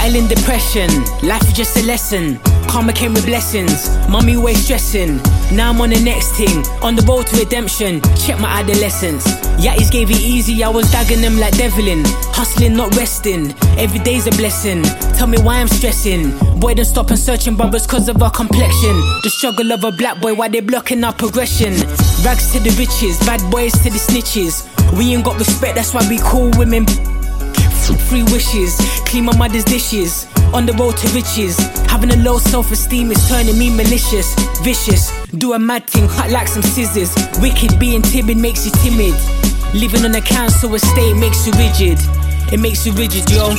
battling depression, life is just a lesson. Karma came with blessings, mommy always stressing. Now I'm on the next thing, on the road to redemption. Check my adolescence. Yatties gave it easy, I was dagging them like Devlin. Hustling, not resting, every day's a blessing. Tell me why I'm stressing. Boy, don't stop and searching, brothers, cause of our complexion. The struggle of a black boy, why they blocking our progression. Rags to the riches, bad boys to the snitches. We ain't got respect, that's why we call women free wishes. Clean my mother's dishes, on the road to riches. Having a low self-esteem is turning me malicious, vicious. Do a mad thing, cut like some scissors. Wicked, being timid makes you timid. Living on a council estate makes you rigid. It makes you rigid, yo.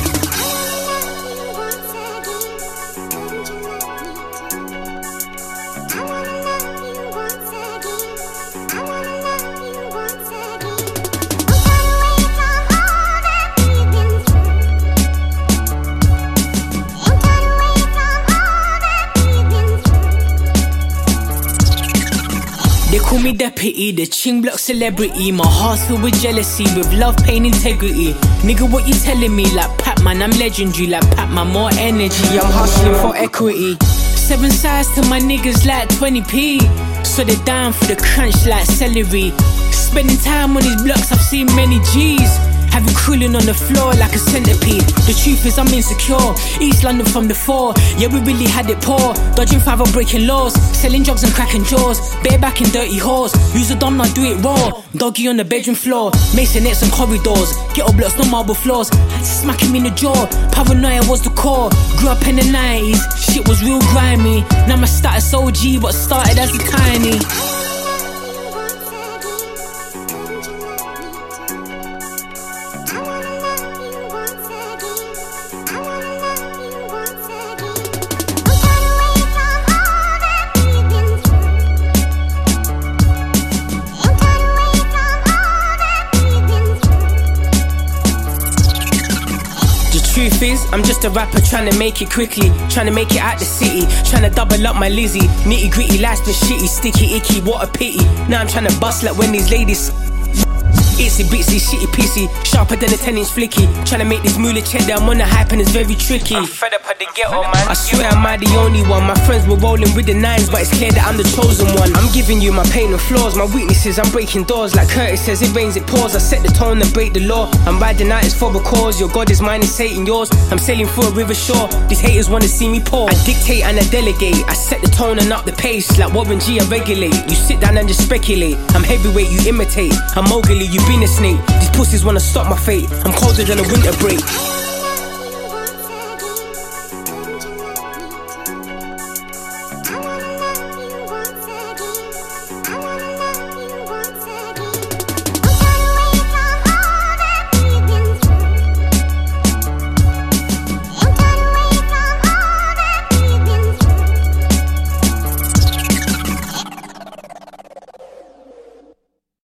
They call me deputy, the ching block celebrity. My heart's filled with jealousy, with love, pain, integrity. Nigga, what you telling me? Like Pac-Man, I'm legendary. Like Pac-Man, more energy. I'm hustling for equity. 7 sides to my niggas like 20p. So they down for the crunch like celery. Spending time on these blocks, I've seen many G's. Have you cooling on the floor like a centipede. The truth is I'm insecure. East London from the 4. Yeah, we really had it poor. Dodging 5 or breaking laws. Selling drugs and cracking jaws. Bareback in dirty whores. Use a dumb, now do it raw. Doggy on the bedroom floor. Masonets and corridors. Ghetto blocks, no marble floors. Smacking me in the jaw. Paranoia was the core. Grew up in the 90s. Shit was real grimy. Now my status OG, but started as a tiny. Truth is, I'm just a rapper trying to make it quickly. Trying to make it out the city. Trying to double up my Lizzie. Nitty gritty, life's been shitty. Sticky, icky, what a pity. Now I'm trying to bust like when these ladies itsy bitsy, shitty pissy. Sharper than a 10-inch flicky. Trying to make this moolah cheddar, I'm on the hype and it's very tricky. I'm fed up at the ghetto, man. I swear am I the only one. My friends were rolling with the 9s, but it's clear that I'm the chosen one. I'm giving you my pain and flaws, my weaknesses, I'm breaking doors. Like Curtis says, it rains, it pours. I set the tone and break the law. I'm riding out, it's for a cause. Your God is mine, is Satan yours. I'm sailing for a river shore. These haters wanna see me pour. I dictate and I delegate. I set the tone and up the pace. Like Warren G, I regulate. You sit down and just speculate. I'm heavyweight, you imitate. I'm Mowgli, you been a snake. These pussies wanna stop my fate. I'm colder than a winter break.